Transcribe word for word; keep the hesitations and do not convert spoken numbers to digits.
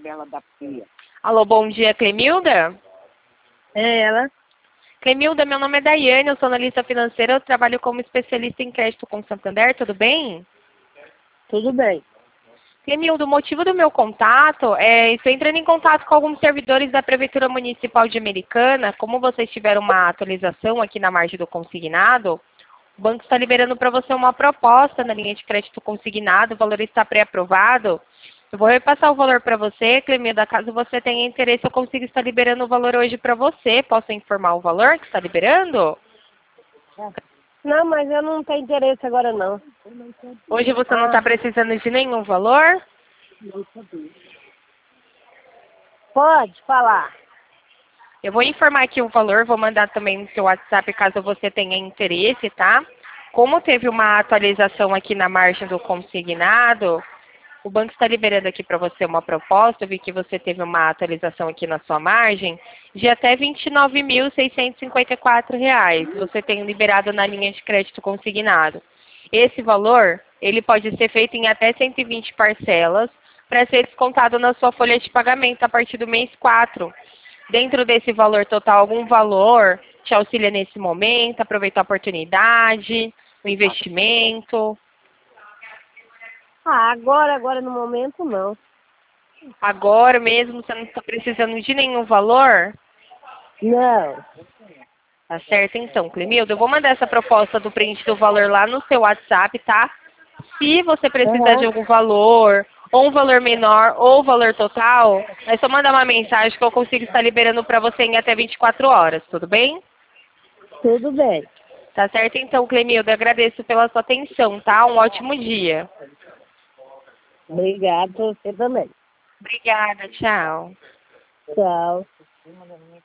tabela da pia. Alô, bom dia, Clemilda? É ela? Clemilda, meu nome é Daiane, eu sou analista financeira, eu trabalho como especialista em crédito com Santander, tudo bem? Tudo bem. Clemilda, o motivo do meu contato é, estou entrando em contato com alguns servidores da Prefeitura Municipal de Americana, como vocês tiveram uma atualização aqui na margem do consignado, o banco está liberando para você uma proposta na linha de crédito consignado, o valor está pré-aprovado. Eu vou repassar o valor para você, Clemilda, caso você tenha interesse, eu consigo estar liberando o valor hoje para você. Posso informar o valor que está liberando? Não, mas eu não tenho interesse agora não. Hoje você não Ah, está precisando de nenhum valor? pode falar. Eu vou informar aqui o valor, vou mandar também no seu WhatsApp caso você tenha interesse, tá? Como teve uma atualização aqui na margem do consignado, o banco está liberando aqui para você uma proposta, eu vi que você teve uma atualização aqui na sua margem, de até vinte e nove mil seiscentos e cinquenta e quatro reais. Você tem liberado na linha de crédito consignado. Esse valor, ele pode ser feito em até cento e vinte parcelas, para ser descontado na sua folha de pagamento a partir do mês quatro. Dentro desse valor total, algum valor te auxilia nesse momento, aproveitar a oportunidade, o investimento? Ah, agora, agora no momento não. Agora mesmo você não está precisando de nenhum valor? Não. Tá certo então, Clemilda. Eu vou mandar essa proposta do print do valor lá no seu WhatsApp, tá? Se você precisar de Aham. algum valor, ou um valor menor, ou valor total, é só mandar uma mensagem que eu consigo estar liberando para você em até vinte e quatro horas, tudo bem? Tudo bem. Tá certo então, Clemilda. Agradeço pela sua atenção, tá? Um ótimo dia. Obrigado, você também. Obrigada, tchau. Tchau.